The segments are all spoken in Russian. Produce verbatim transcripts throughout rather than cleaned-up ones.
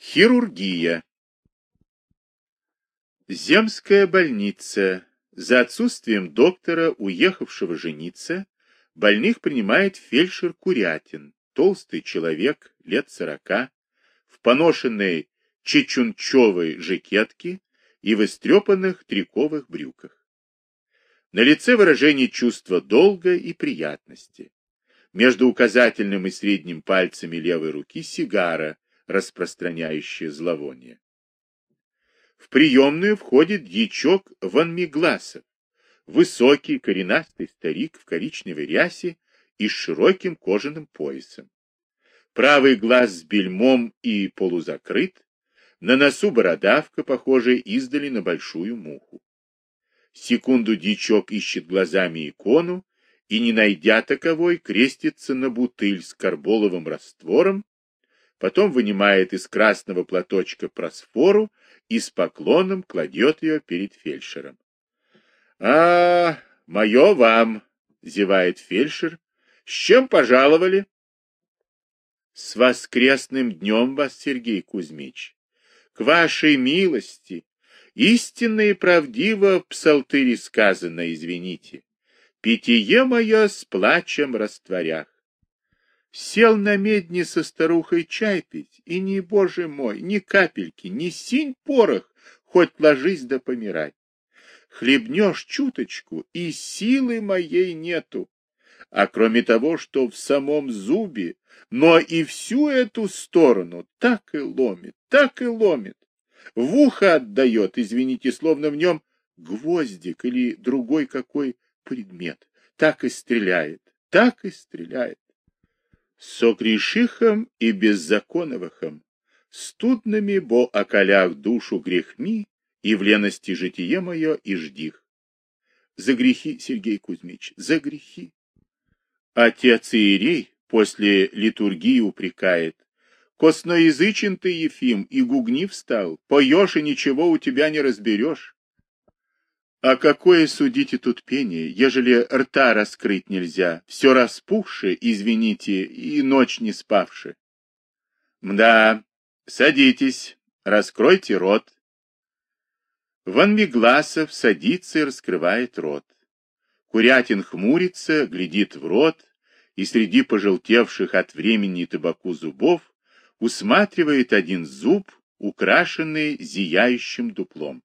Хирургия. Земская больница. За отсутствием доктора, уехавшего жениться, больных принимает фельдшер Курятин, толстый человек, лет сорока, в поношенной чечунчевой жакетке и в истрепанных триковых брюках. На лице выражение чувства долга и приятности. Между указательным и средним пальцами левой руки сигара, распространяющая зловоние. В приемную входит дьячок Ванмигласов, высокий коренастый старик в коричневой рясе и с широким кожаным поясом. Правый глаз с бельмом и полузакрыт, на носу бородавка, похожая издали на большую муху. Секунду дьячок ищет глазами икону и, не найдя таковой, крестится на бутыль с карболовым раствором, потом вынимает из красного платочка просфору и с поклоном кладет ее перед фельдшером. — А, мое вам, — зевает фельдшер, — с чем пожаловали? — С воскресным днем вас, Сергей Кузьмич, к вашей милости, истинно и правдиво в псалтыре сказано, извините, питье мое с плачем растворях. Сел на медне со старухой чай пить, и ни, боже мой, ни капельки, ни синь порох, хоть ложись да помирай. Хлебнешь чуточку, и силы моей нету. А кроме того, что в самом зубе, но и всю эту сторону так и ломит, так и ломит. В ухо отдает, извините, словно в нем гвоздик или другой какой предмет. Так и стреляет, так и стреляет. Согрешихом и беззаконовахом, студными бо околях душу грехми, и в лености житие мое и ждих. За грехи, Сергей Кузьмич, за грехи. Отец Иерей после литургии упрекает. Косноязычен ты, Ефим, и гугни встал, поешь, и ничего у тебя не разберешь. А какое, судите, тут пение, ежели рта раскрыть нельзя, все распухшее, извините, и ночь не спавши. Мда, садитесь, раскройте рот. Ванмигласов садится и раскрывает рот. Курятин хмурится, глядит в рот, и среди пожелтевших от времени и табаку зубов усматривает один зуб, украшенный зияющим дуплом.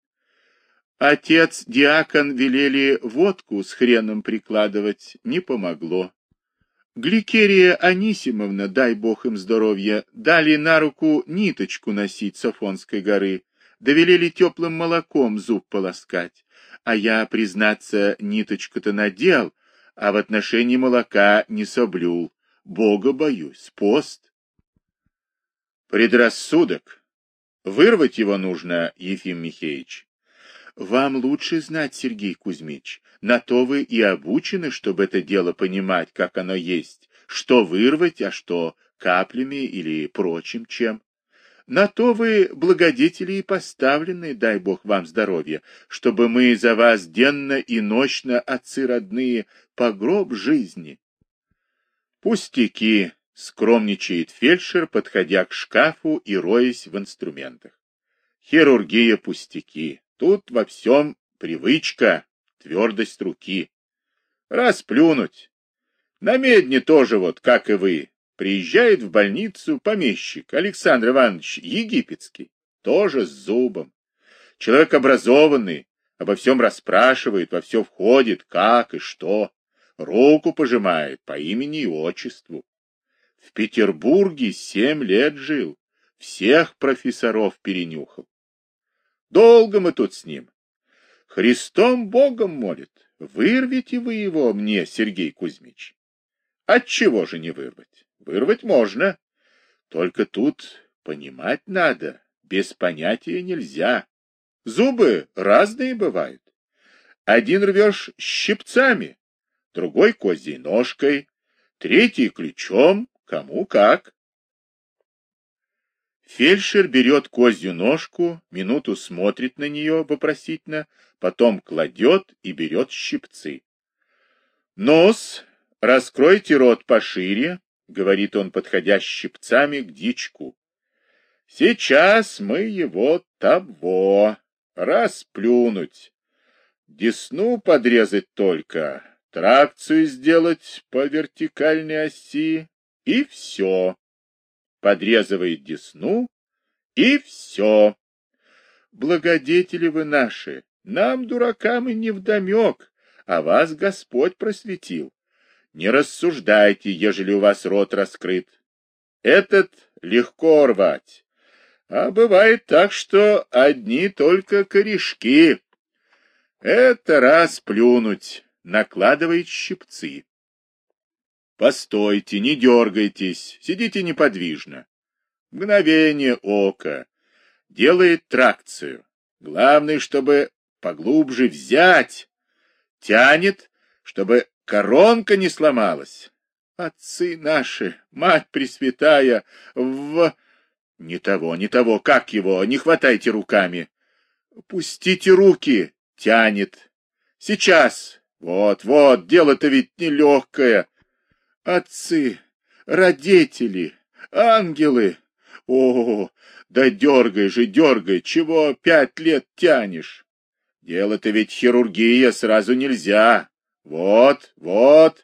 Отец, диакон велели водку с хреном прикладывать, не помогло. Гликерия Анисимовна, дай бог им здоровья, дали на руку ниточку носить с Афонской горы, довелели теплым молоком зуб полоскать, а я, признаться, ниточку-то надел, а в отношении молока не соблюл, Бога боюсь, пост. Предрассудок. Вырвать его нужно, Ефим Михеич. Вам лучше знать, Сергей Кузьмич, на то вы и обучены, чтобы это дело понимать, как оно есть, что вырвать, а что каплями или прочим чем. На то вы, благодетели, и поставлены, дай Бог вам здоровья, чтобы мы за вас денно и нощно, отцы родные, по гроб жизни. Пустяки, скромничает фельдшер, подходя к шкафу и роясь в инструментах. Хирургия пустяки. Тут во всем привычка, твердость руки. Расплюнуть. На медне тоже вот, как и вы. Приезжает в больницу помещик Александр Иванович Египетский. Тоже с зубом. Человек образованный, обо всем расспрашивает, во все входит, как и что. Руку пожимает по имени и отчеству. В Петербурге семь лет жил. Всех профессоров перенюхал. Долго мы тут с ним. Христом Богом молит. Вырвите вы его мне, Сергей Кузьмич. Отчего же не вырвать? Вырвать можно. Только тут понимать надо. Без понятия нельзя. Зубы разные бывают. Один рвешь щипцами, другой козьей ножкой, третий ключом, кому как. Фельдшер берет козью ножку, минуту смотрит на нее вопросительно, потом кладет и берет щипцы. «Нос, раскройте рот пошире», — говорит он, подходя щипцами к дьячку. Сейчас мы его того расплюнуть. Десну подрезать только, тракцию сделать по вертикальной оси, и все. Подрезывает десну, и все. Благодетели вы наши, нам, дуракам, и невдомек, а вас Господь просветил. Не рассуждайте, ежели у вас рот раскрыт. Этот легко рвать, а бывает так, что одни только корешки. Это раз плюнуть, накладывает щипцы. Постойте, не дергайтесь, сидите неподвижно. Мгновение ока. Делает тракцию. Главное, чтобы поглубже взять. Тянет, чтобы коронка не сломалась. Отцы наши, мать пресвятая, в... Не того, не того, как его, не хватайте руками. Пустите руки. Тянет. Сейчас. Вот, вот, дело-то ведь нелегкое. Отцы, родители, ангелы. О, да дергай же, дергай, чего пять лет тянешь? Дело-то ведь хирургия, сразу нельзя. Вот, вот.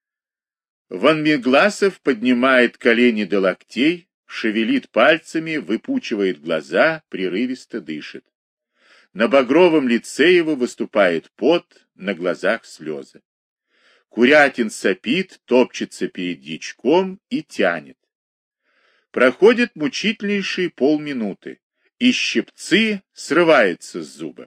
Ван Мегласов поднимает колени до локтей, шевелит пальцами, выпучивает глаза, прерывисто дышит. На багровом лице его выступает пот, на глазах слезы. Курятин сопит, топчется перед дьячком и тянет. Проходит мучительнейшие полминуты, и щипцы срываются с зуба.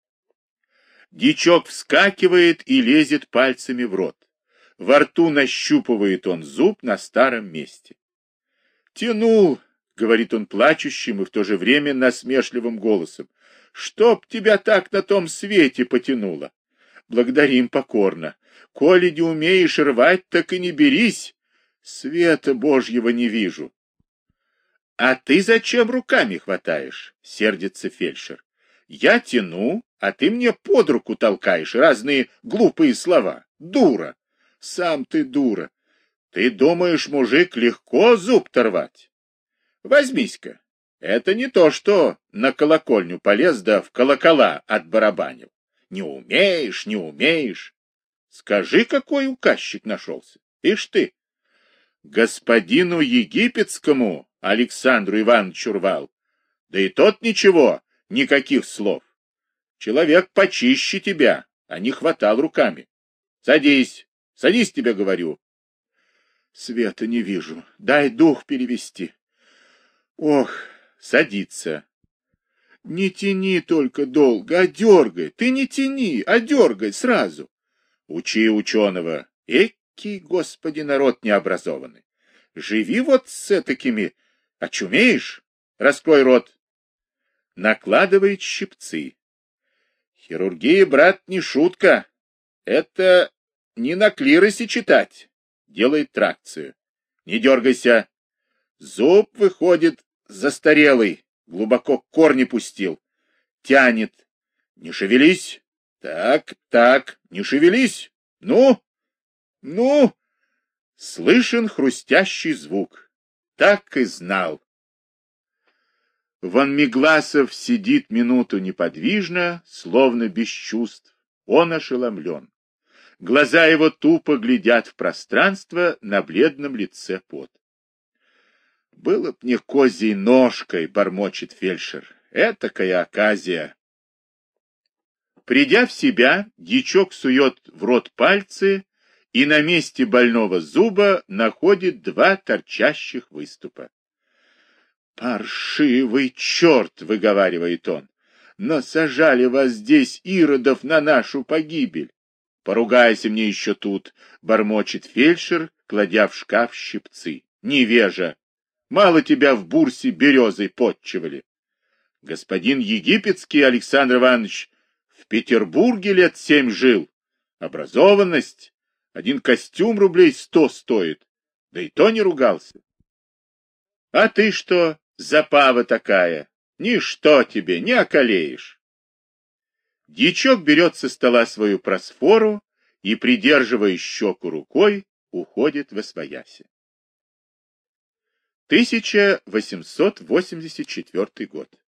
Дьячок вскакивает и лезет пальцами в рот. Во рту нащупывает он зуб на старом месте. «Тянул», — говорит он плачущим и в то же время насмешливым голосом, «чтоб тебя так на том свете потянуло! Благодарим покорно. Коли не умеешь рвать, так и не берись. Света Божьего не вижу». «А ты зачем руками хватаешь?» — сердится фельдшер. «Я тяну, а ты мне под руку толкаешь разные глупые слова. Дура! Сам ты дура! Ты думаешь, мужик, легко зуб-то рвать? Возьмись-ка. Это не то, что на колокольню полез да в колокола отбарабанил. Не умеешь, не умеешь. Скажи, какой указчик нашелся. Ишь ты, господину египетскому Александру Ивановичу рвал. Да и тот ничего, никаких слов. Человек почище тебя, а не хватал руками. Садись, садись, тебе говорю. Света не вижу, дай дух перевести. Ох, садится. Не тяни только долго, а дергай. Ты не тяни, а дергай сразу. Учи ученого. Экий, Господи, народ необразованный. Живи вот с такими. Очумеешь? Раскрой рот. Накладывает щипцы. Хирургия, брат, не шутка. Это не на клиросе читать. Делает тракцию. Не дергайся. Зуб выходит застарелый. Глубоко корни пустил. Тянет. Не шевелись. Так, так, не шевелись. Ну, ну. Слышен хрустящий звук. Так и знал. Ван Мегласов сидит минуту неподвижно, словно без чувств. Он ошеломлен. Глаза его тупо глядят в пространство, на бледном лице пот. «Было б мне козьей ножкой», — бормочет фельдшер. «Этакая оказия». Придя в себя, дьячок сует в рот пальцы и на месте больного зуба находит два торчащих выступа. «Паршивый черт!» — выговаривает он. «Насажали вас здесь, иродов, на нашу погибель!» «Поругайся мне еще тут!» — бормочет фельдшер, кладя в шкаф щипцы. «Невежа! Мало тебя в бурсе березой подчивали! Господин египетский Александр Иванович в Петербурге лет семь жил. Образованность. Один костюм рублей сто стоит. Да и то не ругался. А ты что, запава такая? Ничто тебе, не околеешь». Дьячок берет со стола свою просфору и, придерживая щеку рукой, уходит восвояси. тысяча восемьсот восемьдесят четвёртый год.